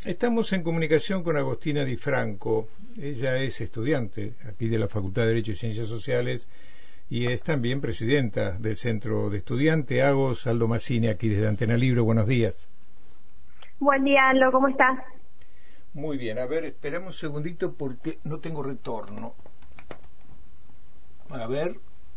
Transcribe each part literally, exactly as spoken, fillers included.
Estamos en comunicación con Agostina Di Franco. Ella es estudiante aquí de la Facultad de Derecho y Ciencias Sociales y es también presidenta del Centro de Estudiantes. Agos, Aldo Mazzini, aquí desde Antena Libre. Buenos días. Buen día, Aldo. ¿Cómo estás? Muy bien. A ver, esperamos un segundito porque no tengo retorno. A ver.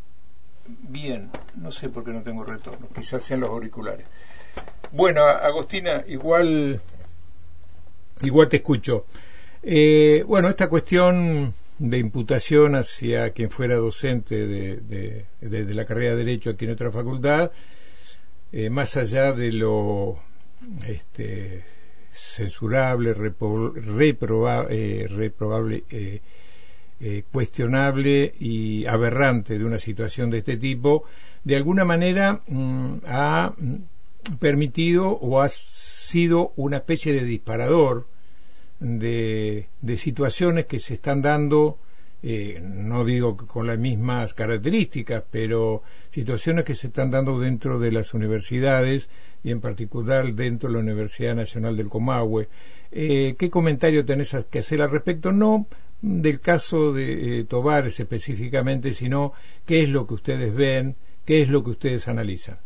Bien. No sé por qué no tengo retorno. Quizás sean los auriculares. Bueno, Agostina, igual... Igual te escucho. Eh, bueno, esta cuestión de imputación hacia quien fuera docente de, de, de, de la carrera de Derecho aquí en nuestra facultad, eh, más allá de lo este, censurable, repro, reproba, eh, reprobable, eh, eh, cuestionable y aberrante de una situación de este tipo, de alguna manera mm, ha permitido o ha sido una especie de disparador de, de situaciones que se están dando, eh, no digo con las mismas características, pero situaciones que se están dando dentro de las universidades y en particular dentro de la Universidad Nacional del Comahue. Eh, ¿Qué comentario tenés que hacer al respecto? No del caso de eh, Tovares específicamente, sino qué es lo que ustedes ven, qué es lo que ustedes analizan.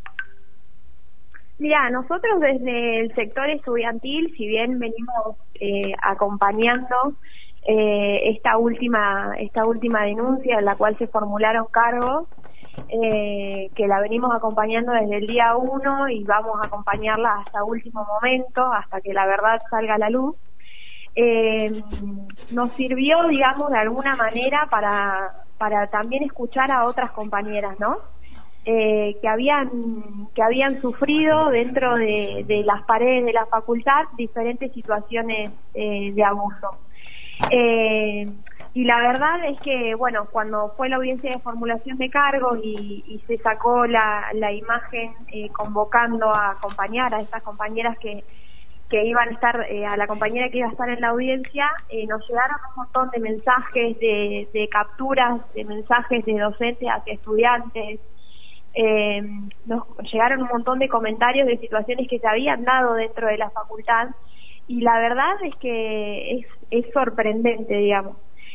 Mira, nosotros desde el sector estudiantil, si bien venimos eh, acompañando eh, esta última esta última denuncia en la cual se formularon cargos, eh, que la venimos acompañando desde el día uno y vamos a acompañarla hasta último momento, hasta que la verdad salga a la luz, eh, nos sirvió, digamos, de alguna manera para para también escuchar a otras compañeras, ¿no? Eh, que habían que habían sufrido dentro de, de las paredes de la facultad diferentes situaciones eh, de abuso. Eh, y la verdad es que, bueno, cuando fue la audiencia de formulación de cargos y, y se sacó la, la imagen eh, convocando a acompañar a estas compañeras que, que iban a estar, eh, a la compañera que iba a estar en la audiencia, eh, nos llegaron un montón de mensajes, de, de capturas, de mensajes de docentes hacia estudiantes. Eh, nos llegaron un montón de comentarios de situaciones que se habían dado dentro de la facultad y la verdad es que es, es sorprendente, digamos,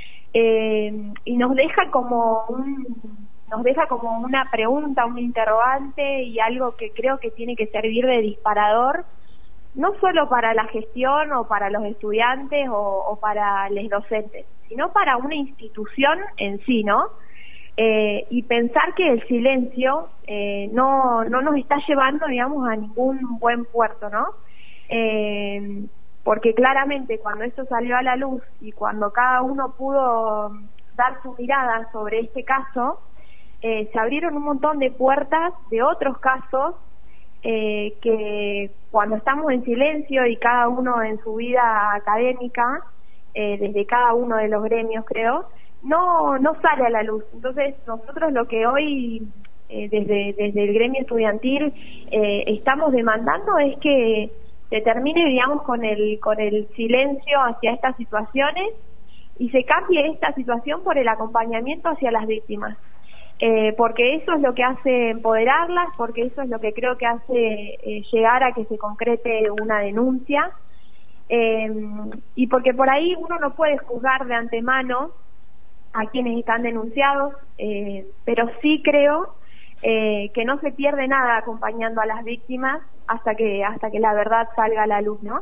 eh, y nos deja como un, nos deja como una pregunta, un interrogante y algo que creo que tiene que servir de disparador, no solo para la gestión o para los estudiantes o, o para los docentes, sino para una institución en sí, ¿no? Eh, y pensar que el silencio eh, no no nos está llevando, digamos, a ningún buen puerto, ¿no? Eh, porque claramente cuando esto salió a la luz y cuando cada uno pudo dar su mirada sobre este caso, eh, se abrieron un montón de puertas de otros casos eh, que cuando estamos en silencio y cada uno en su vida académica, eh, desde cada uno de los gremios, creo, no no sale a la luz. Entonces nosotros lo que hoy eh, desde desde el gremio estudiantil eh, estamos demandando es que se termine, digamos, con el con el silencio hacia estas situaciones y se cambie esta situación por el acompañamiento hacia las víctimas, eh, porque eso es lo que hace empoderarlas, porque eso es lo que creo que hace eh, llegar a que se concrete una denuncia, eh, y porque por ahí uno no puede juzgar de antemano a quienes están denunciados, eh, pero sí creo eh, que no se pierde nada acompañando a las víctimas hasta que hasta que la verdad salga a la luz, ¿no?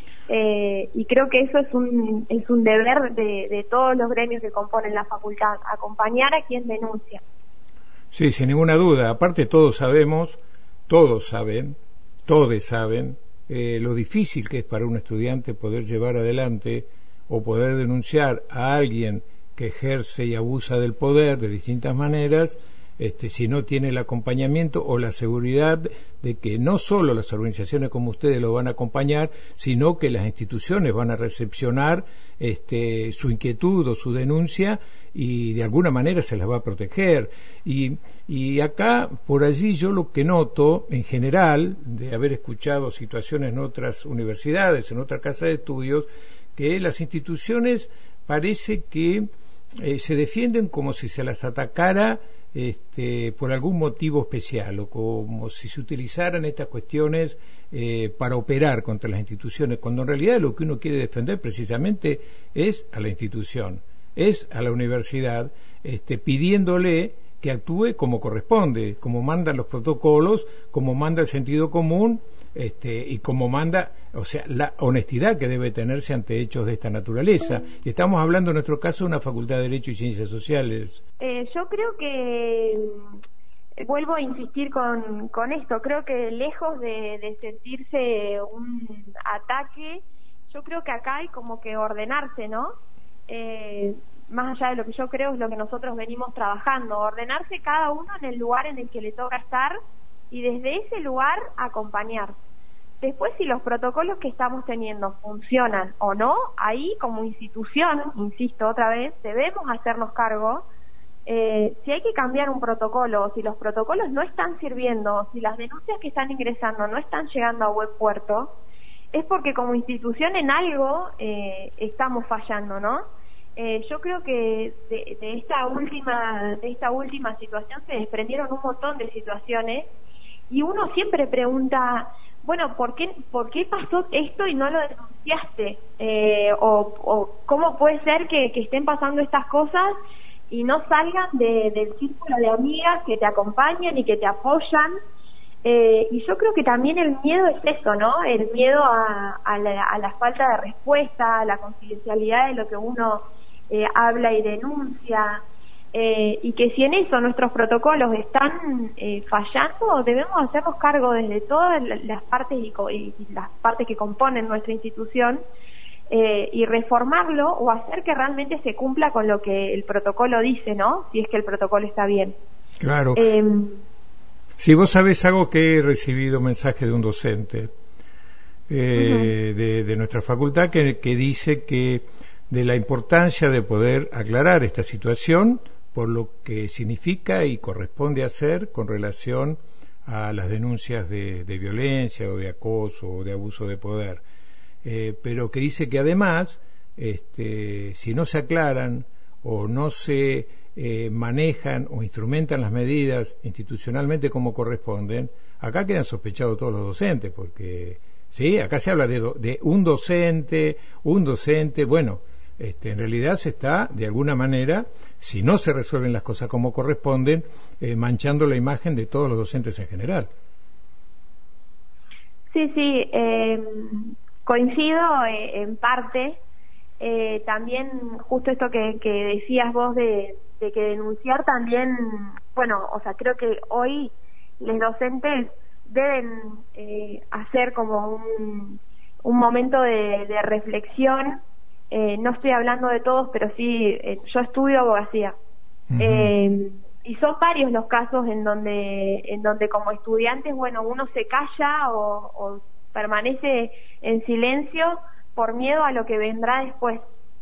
Eh, y creo que eso es un es un deber de, de todos los gremios que componen la facultad, acompañar a quien denuncia. Sí, sin ninguna duda. Aparte todos sabemos, todos saben, todos saben eh, lo difícil que es para un estudiante poder llevar adelante o poder denunciar a alguien que ejerce y abusa del poder de distintas maneras, este, si no tiene el acompañamiento o la seguridad de que no solo las organizaciones como ustedes lo van a acompañar, sino que las instituciones van a recepcionar este, su inquietud o su denuncia y de alguna manera se las va a proteger. Y, y acá, por allí, yo lo que noto, en general, de haber escuchado situaciones en otras universidades, en otras casas de estudios, que las instituciones parece que eh, se defienden como si se las atacara este, por algún motivo especial, o como si se utilizaran estas cuestiones eh, para operar contra las instituciones, cuando en realidad lo que uno quiere defender precisamente es a la institución, es a la universidad, este, pidiéndole que actúe como corresponde, como mandan los protocolos, como manda el sentido común, este, y como manda, o sea, la honestidad que debe tenerse ante hechos de esta naturaleza. Y estamos hablando en nuestro caso de una Facultad de Derecho y Ciencias Sociales. Eh, yo creo que, vuelvo a insistir con, con esto, creo que lejos de, de sentirse un ataque, yo creo que acá hay como que ordenarse, ¿no? Eh, más allá de lo que yo creo es lo que nosotros venimos trabajando, ordenarse cada uno en el lugar en el que le toca estar y desde ese lugar acompañar. Después, si los protocolos que estamos teniendo funcionan o no, ahí como institución, insisto otra vez, debemos hacernos cargo. Eh, si hay que cambiar un protocolo, si los protocolos no están sirviendo, si las denuncias que están ingresando no están llegando a buen puerto, es porque como institución en algo eh, estamos fallando, ¿no? Eh, yo creo que de, de esta última de esta última situación se desprendieron un montón de situaciones y uno siempre pregunta, bueno, ¿por qué por qué pasó esto y no lo denunciaste? Eh, o, o ¿cómo puede ser que, que estén pasando estas cosas y no salgan de, del círculo de amigas que te acompañan y que te apoyan? Eh, y yo creo que también el miedo es eso, ¿no? El miedo a, a, la, a la falta de respuesta, a la confidencialidad de lo que uno eh, habla y denuncia, eh, y que si en eso nuestros protocolos están eh, fallando, debemos hacernos cargo desde todas las partes y, y las partes que componen nuestra institución, eh, y reformarlo o hacer que realmente se cumpla con lo que el protocolo dice, ¿no? Si es que el protocolo está bien. Claro. Eh, Si vos sabés algo, que he recibido mensaje de un docente eh, uh-huh. de, de nuestra facultad que, que dice que de la importancia de poder aclarar esta situación por lo que significa y corresponde hacer con relación a las denuncias de, de violencia o de acoso o de abuso de poder, eh, pero que dice que además este, si no se aclaran o no se eh, manejan o instrumentan las medidas institucionalmente como corresponden, acá quedan sospechados todos los docentes, porque sí, acá se habla de, do, de un docente, un docente, bueno, este, en realidad se está, de alguna manera, si no se resuelven las cosas como corresponden, eh, manchando la imagen de todos los docentes en general. Sí, sí, eh, coincido eh, en parte. Eh, también justo esto que, que decías vos de, de que denunciar también, bueno, o sea, creo que hoy los docentes deben eh, hacer como un, un momento de, de reflexión. Eh, no estoy hablando de todos, pero sí, eh, yo estudio abogacía. Uh-huh. Eh, y son varios los casos en donde, en donde como estudiantes, bueno, uno se calla o, o permanece en silencio por miedo a lo que vendrá después.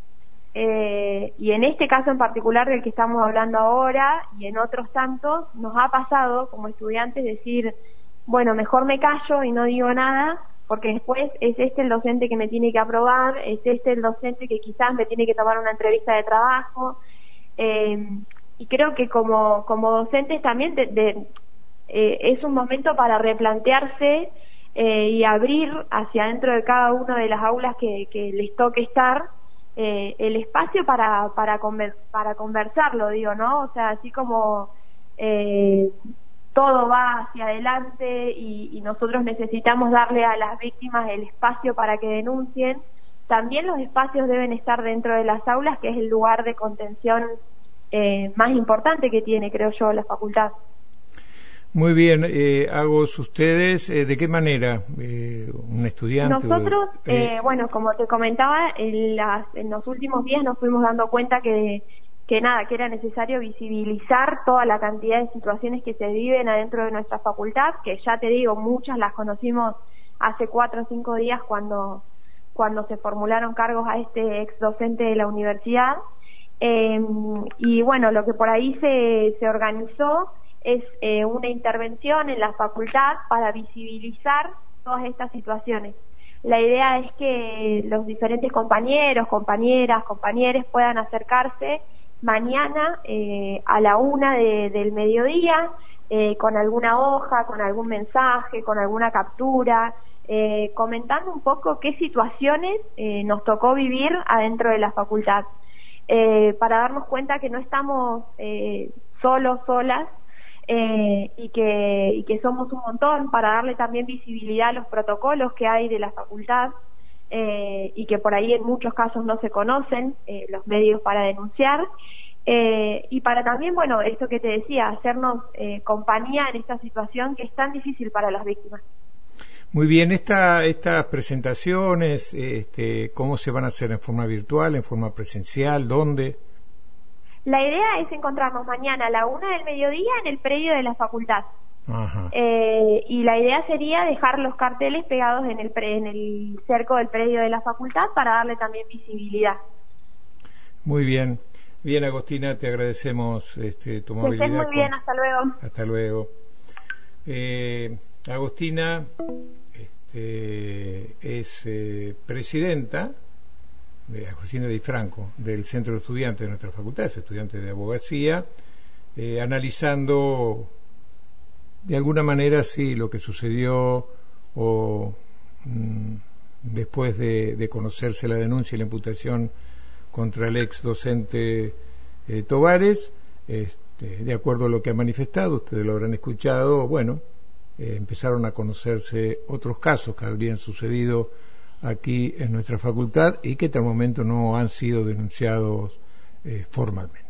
Eh, y en este caso en particular del que estamos hablando ahora y en otros tantos, nos ha pasado como estudiantes decir, bueno, mejor me callo y no digo nada, porque después es este el docente que me tiene que aprobar, es este el docente que quizás me tiene que tomar una entrevista de trabajo, eh, y creo que como, como docentes también de, de, eh, es un momento para replantearse eh, y abrir hacia adentro de cada una de las aulas que, que les toque estar, eh, el espacio para, para, conver, para conversarlo, digo, ¿no? O sea, así como eh, todo va hacia adelante y, y nosotros necesitamos darle a las víctimas el espacio para que denuncien, también los espacios deben estar dentro de las aulas, que es el lugar de contención eh, más importante que tiene, creo yo, la facultad. Muy bien, eh, Agos, ustedes, eh, ¿de qué manera? Eh, ¿Un estudiante? Nosotros, o, eh... Eh, bueno, como te comentaba, en, las, en los últimos días nos fuimos dando cuenta que, que nada, que era necesario visibilizar toda la cantidad de situaciones que se viven adentro de nuestra facultad, que ya te digo, muchas las conocimos hace cuatro o cinco días cuando, cuando se formularon cargos a este ex docente de la universidad. Eh, y bueno, lo que por ahí se, se organizó es eh, una intervención en la facultad para visibilizar todas estas situaciones. La idea es que los diferentes compañeros, compañeras, compañeros puedan acercarse mañana eh, a la una de, del mediodía, eh, con alguna hoja, con algún mensaje, con alguna captura, eh, comentando un poco qué situaciones eh, nos tocó vivir adentro de la facultad, eh, para darnos cuenta que no estamos eh, solos, solas, eh, y que, y que somos un montón, para darle también visibilidad a los protocolos que hay de la facultad, eh, y que por ahí en muchos casos no se conocen eh, los medios para denunciar, eh, y para también, bueno, esto que te decía, hacernos eh, compañía en esta situación que es tan difícil para las víctimas. Muy bien, esta, estas presentaciones, este, ¿cómo se van a hacer? ¿En forma virtual, en forma presencial? ¿Dónde? La idea es encontrarnos mañana a la una del mediodía en el predio de la facultad. Ajá. Eh, y la idea sería dejar los carteles pegados en el, pre, en el cerco del predio de la facultad para darle también visibilidad. Muy bien. Bien, Agostina, te agradecemos este, tu movilidad. Que estés muy bien, hasta luego. Hasta luego. Eh, Agostina este, es eh, presidenta, de Agostina Di Franco, del Centro de Estudiantes de nuestra facultad, es estudiante de abogacía, eh, analizando de alguna manera sí lo que sucedió o mmm, después de, de conocerse la denuncia y la imputación contra el ex docente eh, Tovares, este, de acuerdo a lo que ha manifestado, ustedes lo habrán escuchado, bueno, eh, empezaron a conocerse otros casos que habrían sucedido aquí en nuestra facultad y que hasta el momento no han sido denunciados eh, formalmente.